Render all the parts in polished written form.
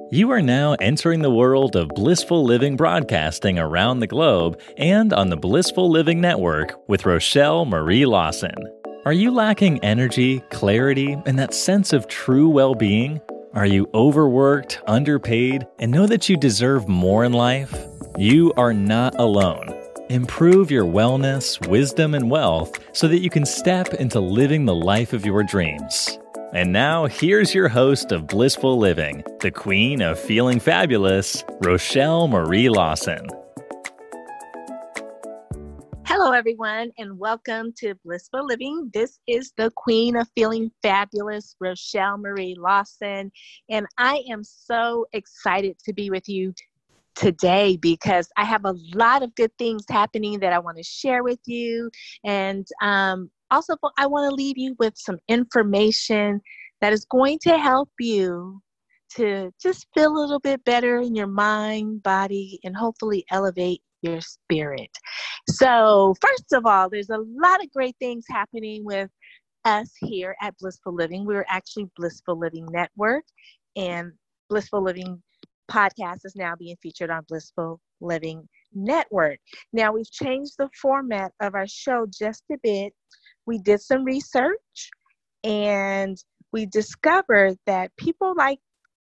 You are now entering the world of Blissful Living broadcasting around the globe and on the Blissful Living Network with Rochelle Marie Lawson. Are you lacking energy, clarity, and that sense of true well-being? Are you overworked, underpaid, and know that you deserve more in life? You are not alone. Improve your wellness, wisdom, and wealth so that you can step into living the life of your dreams. And now, here's your host of Blissful Living, the queen of feeling fabulous, Rochelle Marie Lawson. Hello, everyone, and welcome to Blissful Living. This is the queen of feeling fabulous, Rochelle Marie Lawson, and I am so excited to be with you today because I have a lot of good things happening that I want to share with you, and also, I want to leave you with some information that is going to help you to just feel a little bit better in your mind, body, and hopefully elevate your spirit. So, first of all, there's a lot of great things happening with us here at Blissful Living. We're actually Blissful Living Network, and Blissful Living Podcast is now being featured on Blissful Living Network. Now, we've changed the format of our show just a bit. We did some research and we discovered that people like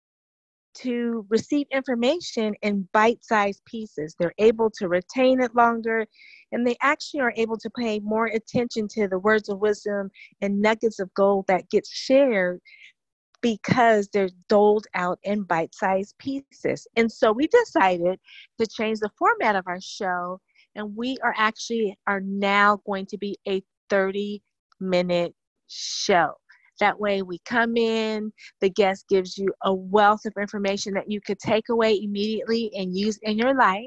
to receive information in bite-sized pieces. They're able to retain it longer, and they actually are able to pay more attention to the words of wisdom and nuggets of gold that get shared because they're doled out in bite-sized pieces. And so we decided to change the format of our show, and we are now going to be a 30-minute show. That way we come in, the guest gives you a wealth of information that you could take away immediately and use in your life.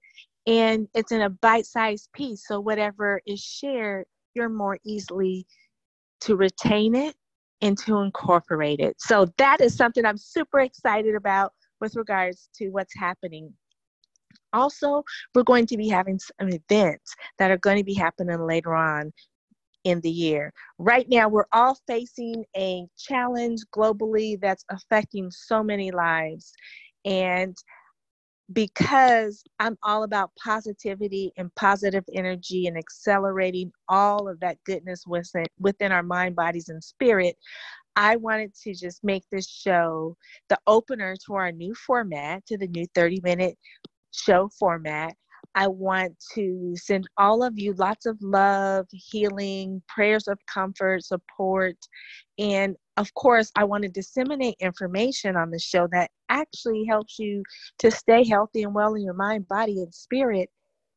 And it's in a bite-sized piece. So whatever is shared, you're more easily to retain it and to incorporate it. So that is something I'm super excited about with regards to what's happening. Also, we're going to be having some events that are going to be happening later on in the year. Right now, we're all facing a challenge globally that's affecting so many lives. And because I'm all about positivity and positive energy and accelerating all of that goodness within our mind, bodies, and spirit, I wanted to just make this show the opener to our new format, to the new 30-minute show format. I want to send all of you lots of love, healing, prayers of comfort, support, and of course, I want to disseminate information on the show that actually helps you to stay healthy and well in your mind, body, and spirit,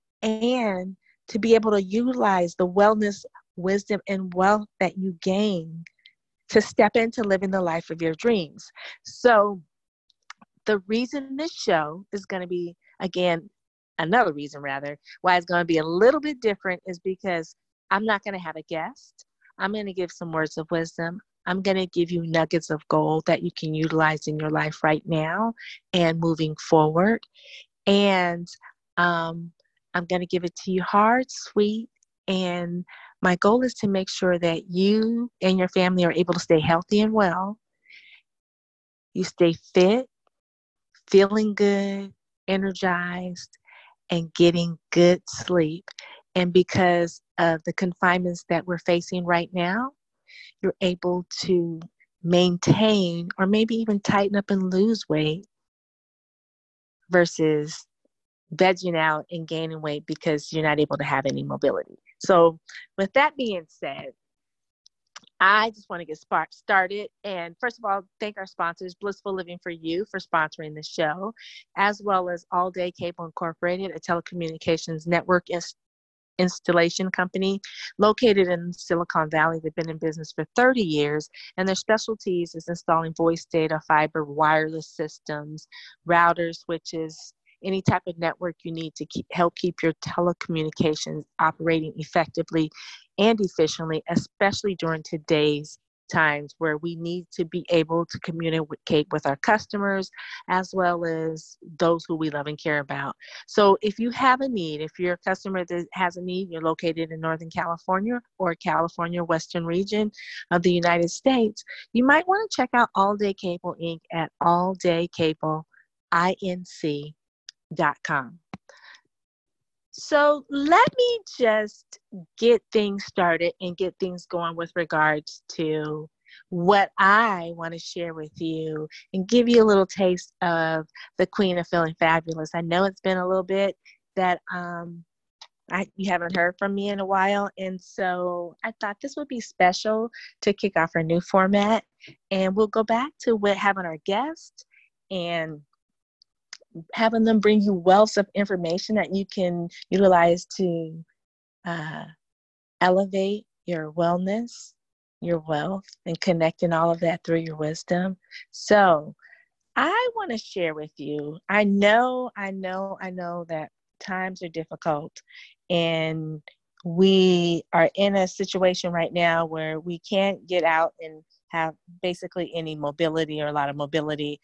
and to be able to utilize the wellness, wisdom, and wealth that you gain to step into living the life of your dreams. So the reason this show is going to be, again, another reason rather, why it's going to be a little bit different is because I'm not going to have a guest. I'm going to give some words of wisdom. I'm going to give you nuggets of gold that you can utilize in your life right now and moving forward. And I'm going to give it to you hard, sweet, and my goal is to make sure that you and your family are able to stay healthy and well. You stay fit, feeling good, energized, and getting good sleep. And because of the confinements that we're facing right now, you're able to maintain or maybe even tighten up and lose weight versus vegging out and gaining weight because you're not able to have any mobility. So with that being said, I just want to get started. And first of all, thank our sponsors, Blissful Living for You, for sponsoring the show, as well as All Day Cable Incorporated, a telecommunications network installation company located in Silicon Valley. They've been in business for 30 years, and their specialties is installing voice data, fiber, wireless systems, routers, switches, any type of network you need to help keep your telecommunications operating effectively and efficiently, especially during today's times where we need to be able to communicate with our customers as well as those who we love and care about. So if you have a need, if you're a customer that has a need, you're located in Northern California or California Western region of the United States, you might want to check out All Day Cable Inc. at alldaycable.com. So let me just get things started and get things going with regards to what I want to share with you and give you a little taste of the Queen of Feeling Fabulous. I know it's been a little bit that you haven't heard from me in a while, and so I thought this would be special to kick off our new format, and we'll go back to having our guests and having them bring you wealth of information that you can utilize to elevate your wellness, your wealth, and connecting all of that through your wisdom. So I want to share with you, I know that times are difficult, and we are in a situation right now where we can't get out and have basically any mobility or a lot of mobility,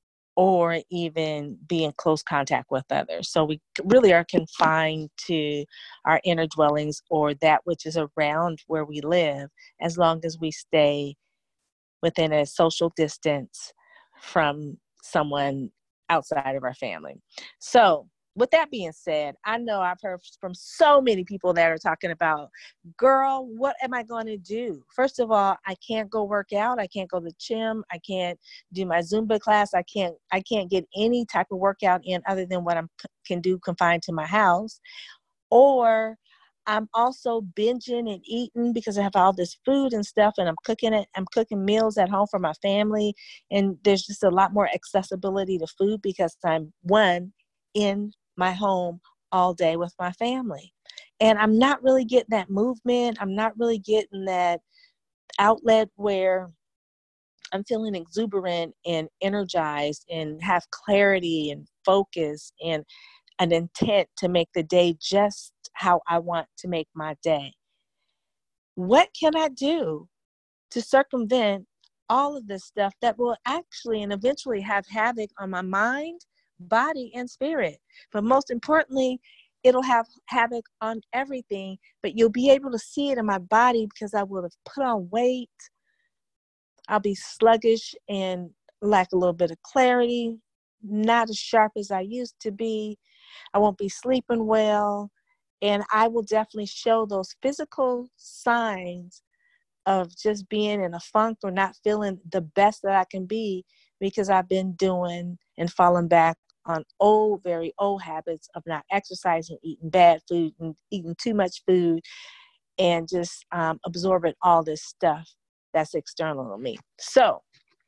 or even be in close contact with others. So we really are confined to our inner dwellings or that which is around where we live, as long as we stay within a social distance from someone outside of our family. So with that being said, I know I've heard from so many people that are talking about, girl, what am I going to do? First of all, I can't go work out. I can't go to the gym. I can't do my Zumba class. I can't get any type of workout in other than what I can do confined to my house. Or I'm also binging and eating because I have all this food and stuff, and I'm cooking meals at home for my family. And there's just a lot more accessibility to food because I'm in my home all day with my family. And I'm not really getting that movement. I'm not really getting that outlet where I'm feeling exuberant and energized and have clarity and focus and an intent to make the day just how I want to make my day. What can I do to circumvent all of this stuff that will actually and eventually have havoc on my mind, body, and spirit? But most importantly, it'll have havoc on everything, but you'll be able to see it in my body because I will have put on weight. I'll be sluggish and lack a little bit of clarity, not as sharp as I used to be. I won't be sleeping well, and I will definitely show those physical signs of just being in a funk or not feeling the best that I can be because I've been doing and falling back on very old habits of not exercising, eating bad food, and eating too much food, and just absorbing all this stuff that's external to me. So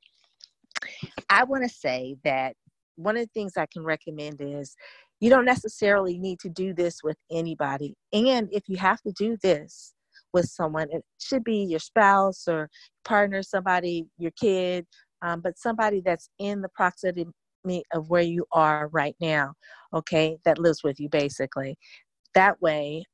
I want to say that one of the things I can recommend is you don't necessarily need to do this with anybody. And if you have to do this with someone, it should be your spouse or partner, somebody, your kid, but somebody that's in the proximity of where you are right now, okay, that lives with you basically. That way,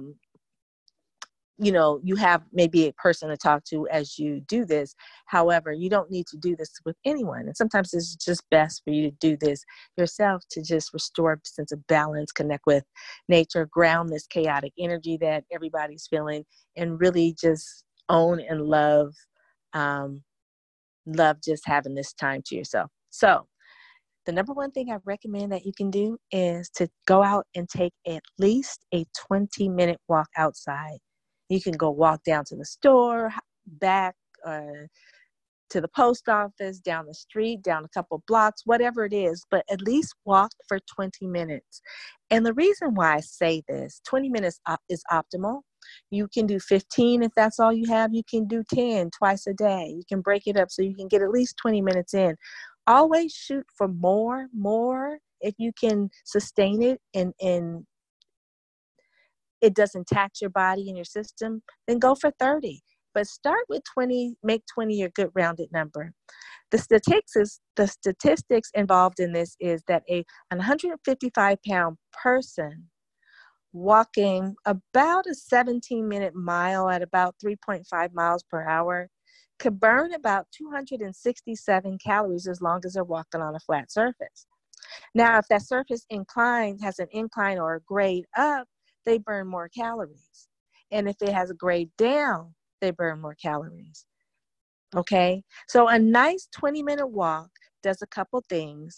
you have maybe a person to talk to as you do this. However, you don't need to do this with anyone. And sometimes it's just best for you to do this yourself to just restore a sense of balance, connect with nature, ground this chaotic energy that everybody's feeling, and really just own and love just having this time to yourself. So the number one thing I recommend that you can do is to go out and take at least a 20-minute walk outside. You can go walk down to the store, back to the post office, down the street, down a couple blocks, whatever it is, but at least walk for 20 minutes. And the reason why I say this, 20 minutes is optimal. You can do 15 if that's all you have. You can do 10 twice a day. You can break it up so you can get at least 20 minutes in. Always shoot for more if you can sustain it and it doesn't tax your body and your system, then go for 30. But start with 20, make 20 your good rounded number. The statistics involved in this is that a 155-pound person walking about a 17-minute mile at about 3.5 miles per hour could burn about 267 calories as long as they're walking on a flat surface. Now, if that surface has an incline or a grade up, they burn more calories. And if it has a grade down, they burn more calories. Okay? So a nice 20-minute walk does a couple things.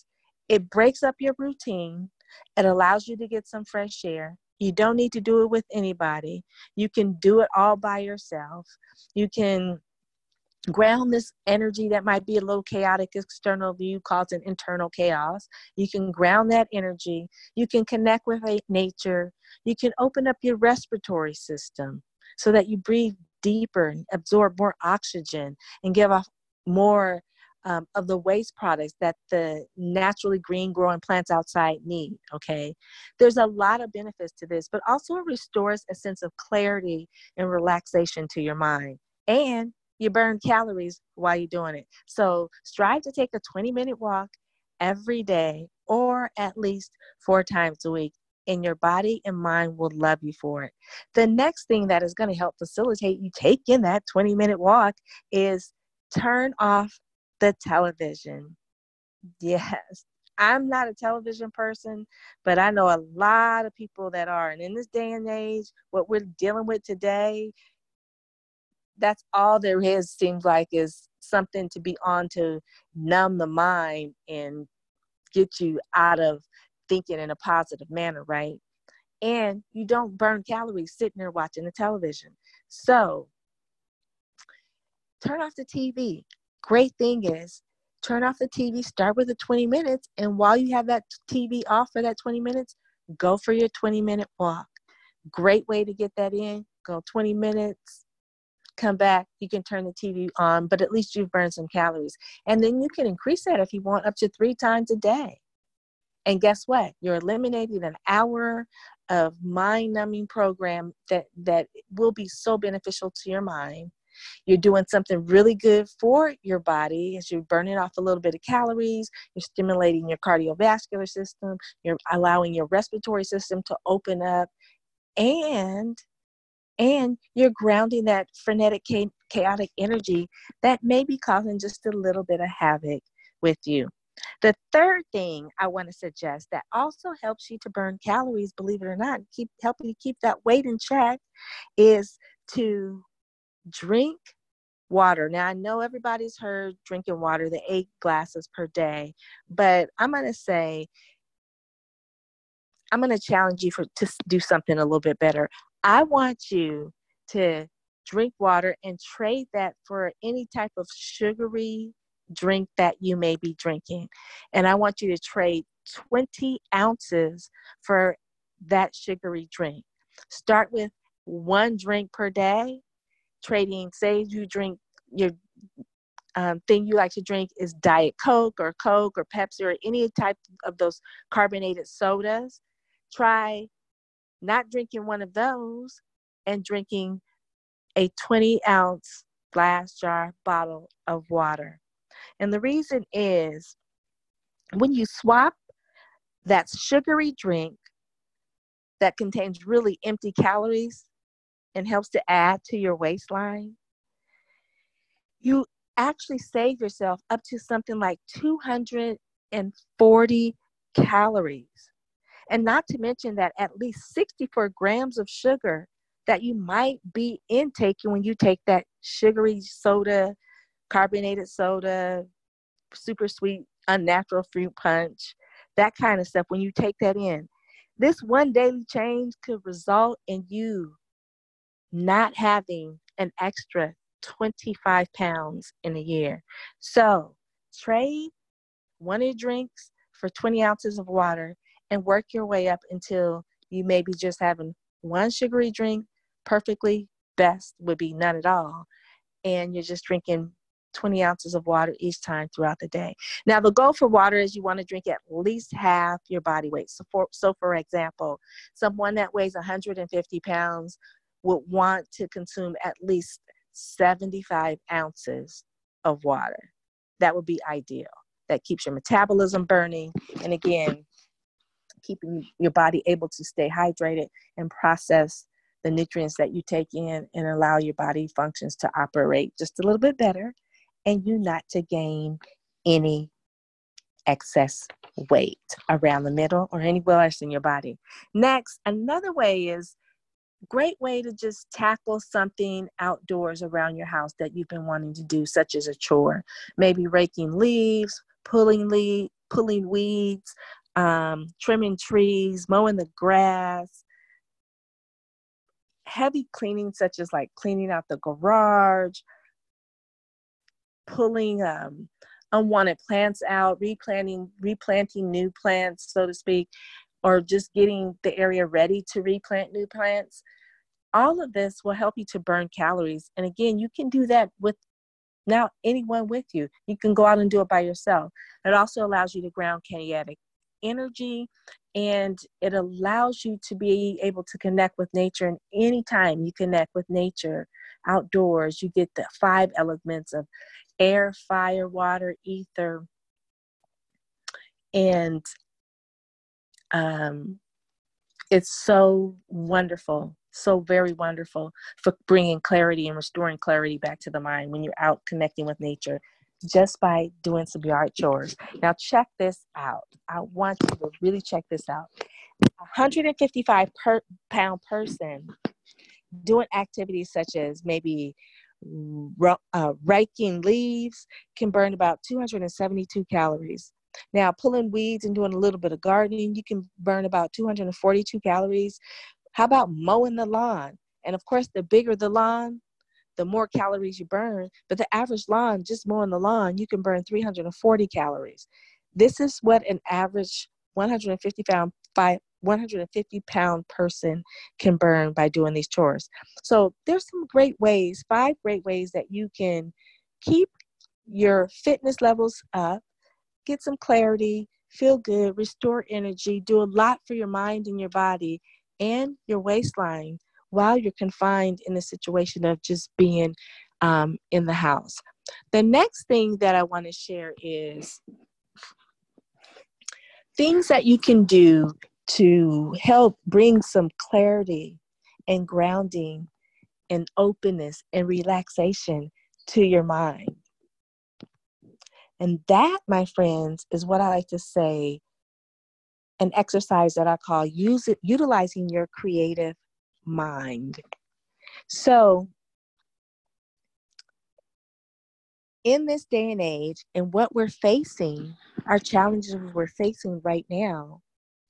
It breaks up your routine. It allows you to get some fresh air. You don't need to do it with anybody. You can do it all by yourself. You can ground this energy that might be a little chaotic external view, causing internal chaos. You can ground that energy. You can connect with nature. You can open up your respiratory system so that you breathe deeper and absorb more oxygen and give off more of the waste products that the naturally green growing plants outside need. Okay. There's a lot of benefits to this, but also it restores a sense of clarity and relaxation to your mind. And you burn calories while you're doing it. So strive to take a 20-minute walk every day, or at least 4 times a week, and your body and mind will love you for it. The next thing that is going to help facilitate you taking that 20-minute walk is turn off the television. Yes, I'm not a television person, but I know a lot of people that are. And in this day and age, what we're dealing with today, that's all there is, seems like, is something to be on to numb the mind and get you out of thinking in a positive manner, right? And you don't burn calories sitting there watching the television. So turn off the TV. Great thing is, turn off the TV, start with the 20 minutes, and while you have that TV off for that 20 minutes, go for your 20-minute walk. Great way to get that in. Go 20 minutes. Come back, you can turn the TV on, but at least you've burned some calories. And then you can increase that if you want, up to 3 times a day. And guess what? You're eliminating an hour of mind-numbing program that will be so beneficial to your mind. You're doing something really good for your body as you're burning off a little bit of calories. You're stimulating your cardiovascular system. You're allowing your respiratory system to open up. And you're grounding that frenetic, chaotic energy that may be causing just a little bit of havoc with you. The third thing I want to suggest that also helps you to burn calories, believe it or not, helping you keep that weight in check, is to drink water. Now, I know everybody's heard drinking water, the 8 glasses per day, but I'm going to challenge you to do something a little bit better. I want you to drink water and trade that for any type of sugary drink that you may be drinking. And I want you to trade 20 ounces for that sugary drink. Start with 1 drink per day, trading, say you drink your thing you like to drink is Diet Coke or Pepsi or any type of those carbonated sodas. Try not drinking one of those and drinking a 20-ounce glass jar bottle of water. And the reason is, when you swap that sugary drink that contains really empty calories and helps to add to your waistline, you actually save yourself up to something like 240 calories. And not to mention that at least 64 grams of sugar that you might be intaking when you take that sugary soda, carbonated soda, super sweet, unnatural fruit punch, that kind of stuff. When you take that in, this one daily change could result in you not having an extra 25 pounds in a year. So trade one of your drinks for 20 ounces of water and work your way up until you may be just having 1 sugary drink. Perfectly best would be none at all. And you're just drinking 20 ounces of water each time throughout the day. Now, the goal for water is you want to drink at least half your body weight. So for example, someone that weighs 150 pounds would want to consume at least 75 ounces of water. That would be ideal. That keeps your metabolism burning. And again, keeping your body able to stay hydrated and process the nutrients that you take in and allow your body functions to operate just a little bit better, and you not to gain any excess weight around the middle or anywhere else in your body. Next, another way is great way to just tackle something outdoors around your house that you've been wanting to do, such as a chore. Maybe raking leaves, pulling pulling weeds, trimming trees, mowing the grass, heavy cleaning, such as like cleaning out the garage, pulling unwanted plants out, replanting new plants, so to speak, or just getting the area ready to replant new plants. All of this will help you to burn calories. And again, you can do that with now anyone with you. You can go out and do it by yourself. It also allows you to ground kinetic energy, and it allows you to be able to connect with nature. And anytime you connect with nature outdoors, you get the 5 elements of air, fire, water, ether, and it's so wonderful, so very wonderful for bringing clarity and restoring clarity back to the mind when you're out connecting with nature just by doing some yard chores. Now check this out. I want you to really check this out. 155-pound person doing activities such as maybe raking leaves can burn about 272 calories. Now, pulling weeds and doing a little bit of gardening, you can burn about 242 calories. How about mowing the lawn? And of course, the bigger the lawn, the more calories you burn. But the average lawn, just mowing the lawn, you can burn 340 calories. This is what an average 150-pound person can burn by doing these chores. So there's some great ways, 5 great ways that you can keep your fitness levels up, get some clarity, feel good, restore energy, do a lot for your mind and your body and your waistline while you're confined in a situation of just being in the house. The next thing that I want to share is things that you can do to help bring some clarity and grounding and openness and relaxation to your mind. And that, my friends, is what I like to say, an exercise that I call utilizing your creative mind. So in this day and age, and what we're facing, our challenges we're facing right now,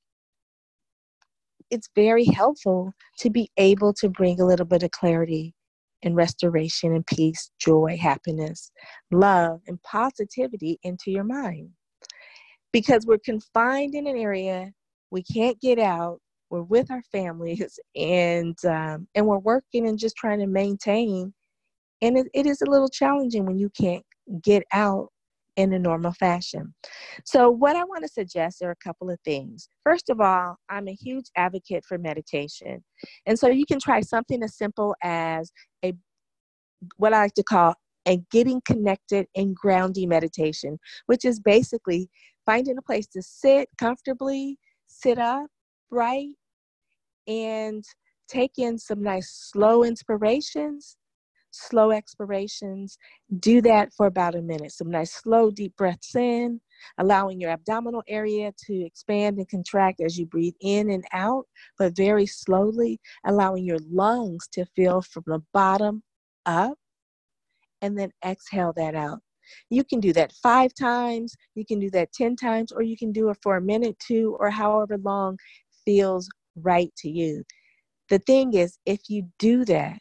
it's very helpful to be able to bring a little bit of clarity and restoration and peace, joy, happiness, love, and positivity into your mind. Because we're confined in an area, we can't get out, we're with our families, and we're working and just trying to maintain. And it is a little challenging when you can't get out in a normal fashion. So what I want to suggest are a couple of things. First of all, I'm a huge advocate for meditation. And so you can try something as simple as what I like to call a getting connected and grounding meditation, which is basically finding a place to sit comfortably, sit up, right, and take in some nice slow inspirations, slow expirations. Do that for about a minute. Some nice slow deep breaths in, allowing your abdominal area to expand and contract as you breathe in and out, but very slowly, allowing your lungs to fill from the bottom up, and then exhale that out. You can do that 5 times, you can do that 10 times, or you can do it for a minute, 2, or however long feels right to you. The thing is, if you do that,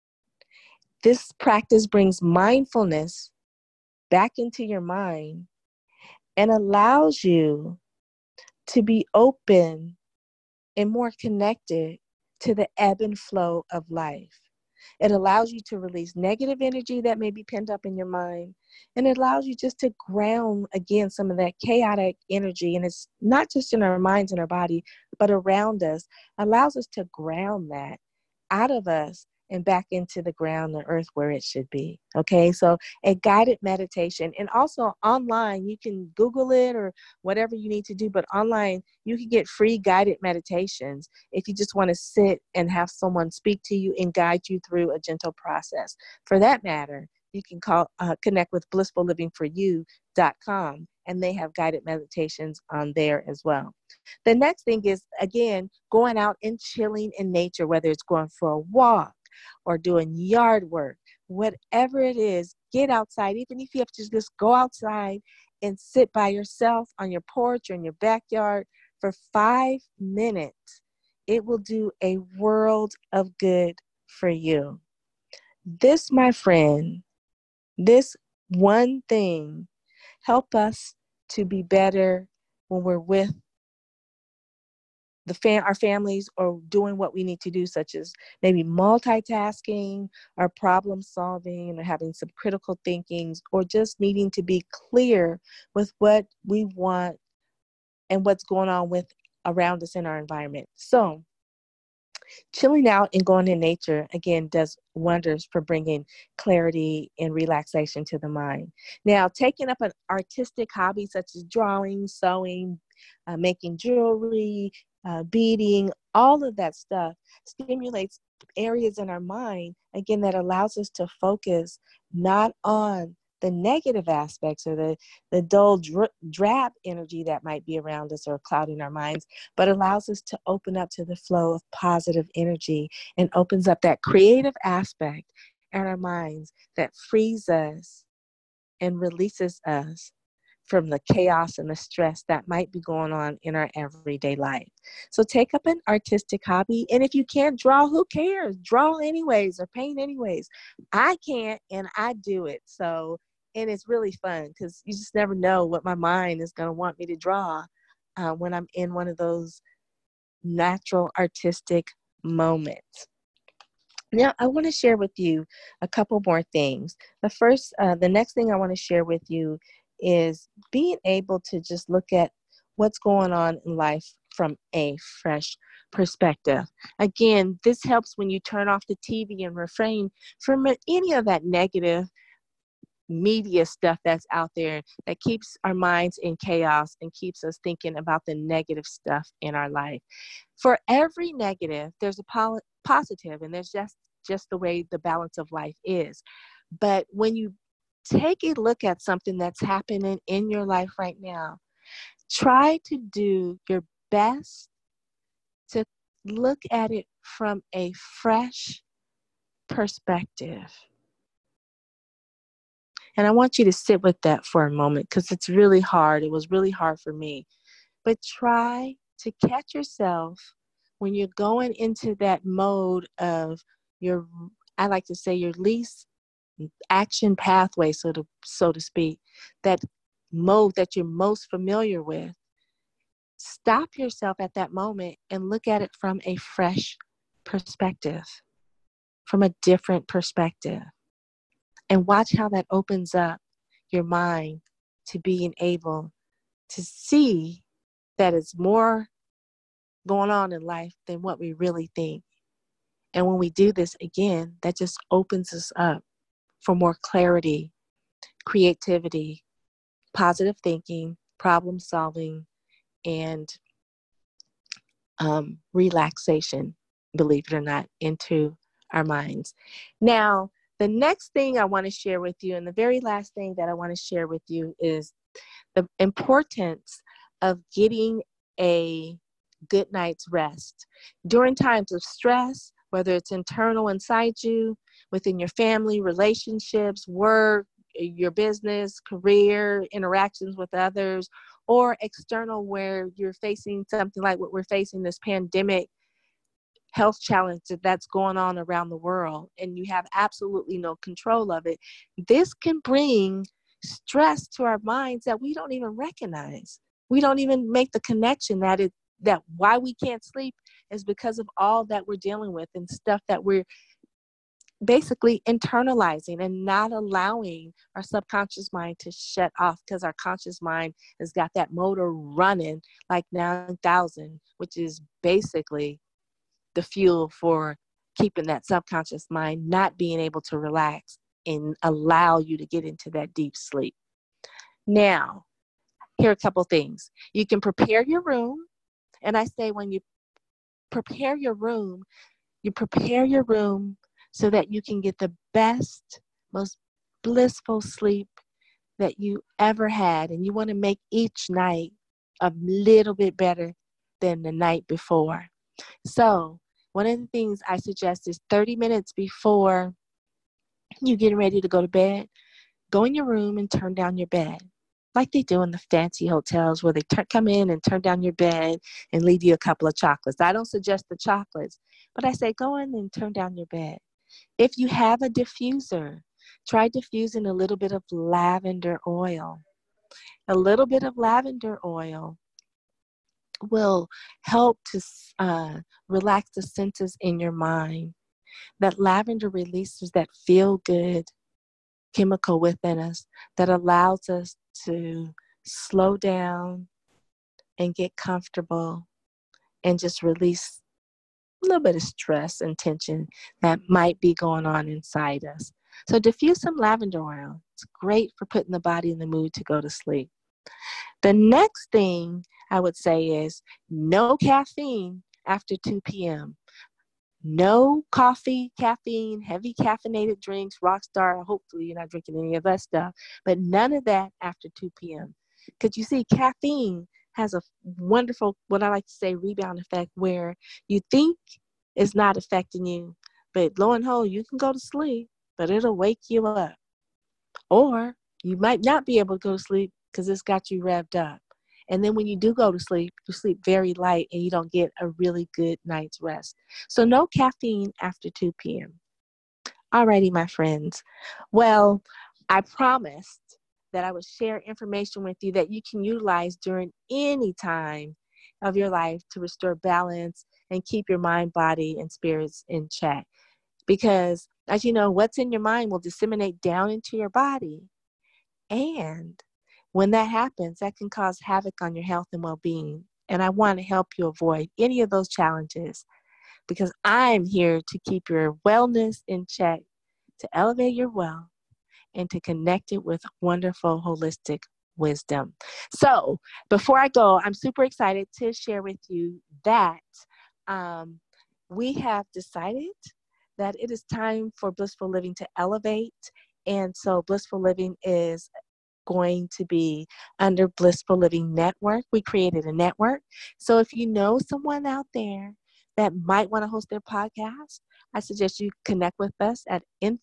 this practice brings mindfulness back into your mind and allows you to be open and more connected to the ebb and flow of life. It allows you to release negative energy that may be pent up in your mind. And it allows you just to ground, again, some of that chaotic energy. And it's not just in our minds and our body, but around us. Allows us to ground that out of us and back into the ground, the earth where it should be. Okay, so a guided meditation. And also online, you can Google it or whatever you need to do, but online, you can get free guided meditations if you just want to sit and have someone speak to you and guide you through a gentle process. For that matter, you can connect with blissfullivingforyou.com, and they have guided meditations on there as well. The next thing is, again, going out and chilling in nature, whether it's going for a walk or doing yard work, whatever it is, get outside. Even if you have to just go outside and sit by yourself on your porch or in your backyard for 5 minutes, it will do a world of good for you. This, my friend, this one thing help us to be better when we're with our families, or doing what we need to do, such as maybe multitasking or problem solving or having some critical thinkings, or just needing to be clear with what we want and what's going on with around us in our environment. So chilling out and going in nature, again, does wonders for bringing clarity and relaxation to the mind. Now, taking up an artistic hobby such as drawing, sewing, making jewelry, beading, all of that stuff stimulates areas in our mind, again, that allows us to focus not on the negative aspects or the dull, drab energy that might be around us or clouding our minds, but allows us to open up to the flow of positive energy and opens up that creative aspect in our minds that frees us and releases us from the chaos and the stress that might be going on in our everyday life. So take up an artistic hobby. And if you can't draw, who cares? Draw anyways or paint anyways. I can't, and I do it. So, and it's really fun because you just never know what my mind is going to want me to draw when I'm in one of those natural artistic moments. Now, I want to share with you a couple more things. The next thing I want to share with you is being able to just look at what's going on in life from a fresh perspective. Again, this helps when you turn off the TV and refrain from any of that negative media stuff that's out there that keeps our minds in chaos and keeps us thinking about the negative stuff in our life. For every negative, there's a positive, and there's just the way the balance of life is. But when you take a look at something that's happening in your life right now, try to do your best to look at it from a fresh perspective. And I want you to sit with that for a moment because it's really hard. It was really hard for me. But try to catch yourself when you're going into that mode of I like to say your least action pathway, so to speak, that mode that you're most familiar with. Stop yourself at that moment and look at it from a fresh perspective, from a different perspective, and watch how that opens up your mind to being able to see that it's more going on in life than what we really think. And when we do this again, that just opens us up for more clarity, creativity, positive thinking, problem solving, and relaxation, believe it or not, into our minds. Now, the next thing I want to share with you, and the very last thing that I want to share with you, is the importance of getting a good night's rest. During times of stress, whether it's internal inside you, within your family, relationships, work, your business, career, interactions with others, or external where you're facing something like what we're facing, this pandemic health challenge that's going on around the world, and you have absolutely no control of it. This can bring stress to our minds that we don't even recognize. We don't even make the connection that why we can't sleep is because of all that we're dealing with and stuff that we're basically internalizing and not allowing our subconscious mind to shut off, because our conscious mind has got that motor running like 9,000, which is basically the fuel for keeping that subconscious mind not being able to relax and allow you to get into that deep sleep. Now, here are a couple things. You can prepare your room. And I say when you prepare your room so that you can get the best, most blissful sleep that you ever had. And you want to make each night a little bit better than the night before. So one of the things I suggest is 30 minutes before you get ready to go to bed, go in your room and turn down your bed. like they do in the fancy hotels where they come in and turn down your bed and leave you a couple of chocolates. I don't suggest the chocolates, but I say go in and turn down your bed. If you have a diffuser, try diffusing a little bit of lavender oil. A little bit of lavender oil will help to relax the senses in your mind. That lavender releases that feel-good chemical within us that allows us to slow down and get comfortable and just release a little bit of stress and tension that might be going on inside us. So diffuse some lavender oil. It's great for putting the body in the mood to go to sleep. The next thing I would say is no caffeine after 2 p.m. No coffee, caffeine, heavy caffeinated drinks, Rockstar. Hopefully you're not drinking any of that stuff, but none of that after 2 p.m. Because you see, caffeine has a wonderful, what I like to say, rebound effect where you think it's not affecting you, but lo and behold, you can go to sleep, but it'll wake you up. Or you might not be able to go to sleep because it's got you revved up. And then when you do go to sleep, you sleep very light and you don't get a really good night's rest. So no caffeine after 2 p.m. Alrighty, my friends. Well, I promised that I would share information with you that you can utilize during any time of your life to restore balance and keep your mind, body, and spirits in check. Because as you know, what's in your mind will disseminate down into your body. And when that happens, that can cause havoc on your health and well-being. And I want to help you avoid any of those challenges because I'm here to keep your wellness in check, to elevate your wealth, and to connect it with wonderful holistic wisdom. So before I go, I'm super excited to share with you that we have decided that it is time for Blissful Living to elevate. And so Blissful Living is going to be under Blissful Living Network. We created a network. So if you know someone out there that might want to host their podcast, I suggest you connect with us at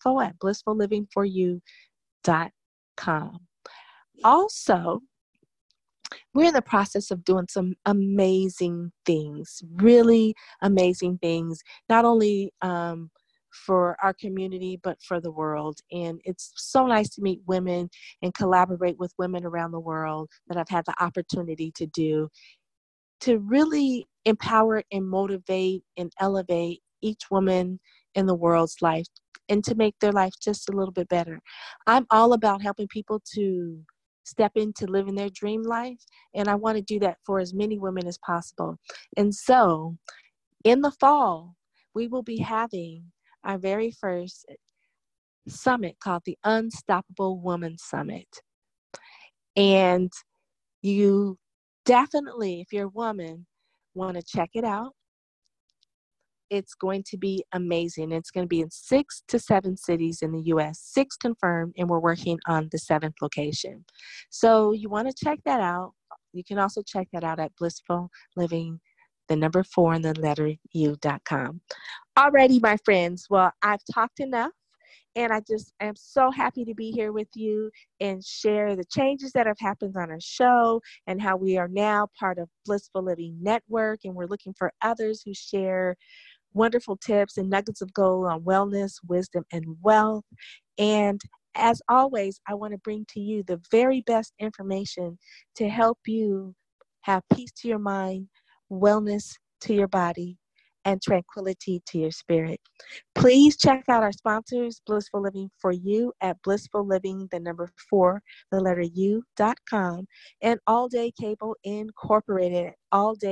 info@blissfullivingforyou.com. Also, we're in the process of doing some amazing things, really amazing things, not only for our community, but for the world. And it's so nice to meet women and collaborate with women around the world that I've had the opportunity to do, to really empower and motivate and elevate each woman in the world's life and to make their life just a little bit better. I'm all about helping people to step into living their dream life, and I want to do that for as many women as possible. And so in the fall, we will be having our very first summit called the Unstoppable Woman Summit. And you definitely, if you're a woman, want to check it out. It's going to be amazing. It's going to be in 6 to 7 cities in the U.S., 6 confirmed, and we're working on the 7th location. So you want to check that out. You can also check that out at Blissful Living, the number 4 and the letter U.com. Alrighty, my friends. Well, I've talked enough, and I just am so happy to be here with you and share the changes that have happened on our show and how we are now part of Blissful Living Network, and we're looking for others who share wonderful tips and nuggets of gold on wellness, wisdom, and wealth. And as always, I want to bring to you the very best information to help you have peace to your mind, wellness to your body, and tranquility to your spirit. Please check out our sponsors, Blissful Living for You at Blissful Living, the number 4, the letter U.com, and All Day Cable Incorporated at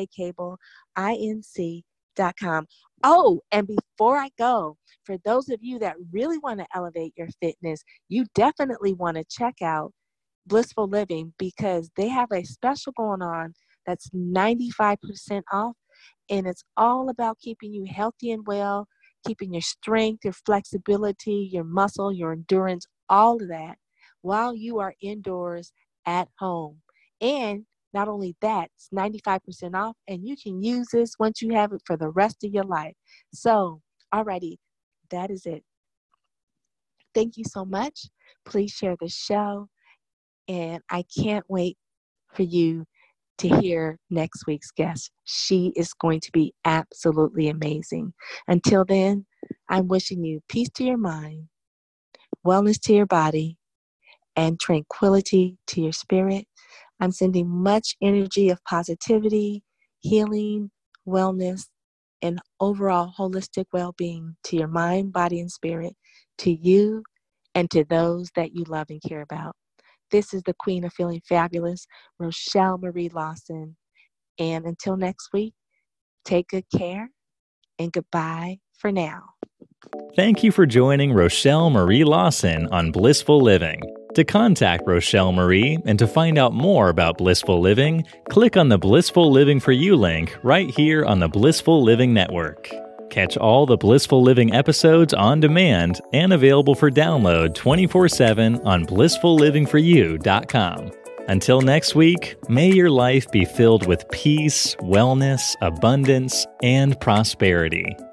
alldaycableinc.com. Oh, and before I go, for those of you that really want to elevate your fitness, you definitely want to check out Blissful Living because they have a special going on that's 95% off. And it's all about keeping you healthy and well, keeping your strength, your flexibility, your muscle, your endurance, all of that while you are indoors at home. And not only that, it's 95% off, and you can use this once you have it for the rest of your life. So, alrighty, that is it. Thank you so much. Please share the show. And I can't wait for you to hear next week's guest. She is going to be absolutely amazing. Until then, I'm wishing you peace to your mind, wellness to your body, and tranquility to your spirit. I'm sending much energy of positivity, healing, wellness, and overall holistic well-being to your mind, body, and spirit, to you, and to those that you love and care about. This is the Queen of Feeling Fabulous, Rochelle Marie Lawson. And until next week, take good care and goodbye for now. Thank you for joining Rochelle Marie Lawson on Blissful Living. To contact Rochelle Marie and to find out more about Blissful Living, click on the Blissful Living for You link right here on the Blissful Living Network. Catch all the Blissful Living episodes on demand and available for download 24/7 on blissfullivingforyou.com. Until next week, may your life be filled with peace, wellness, abundance, and prosperity.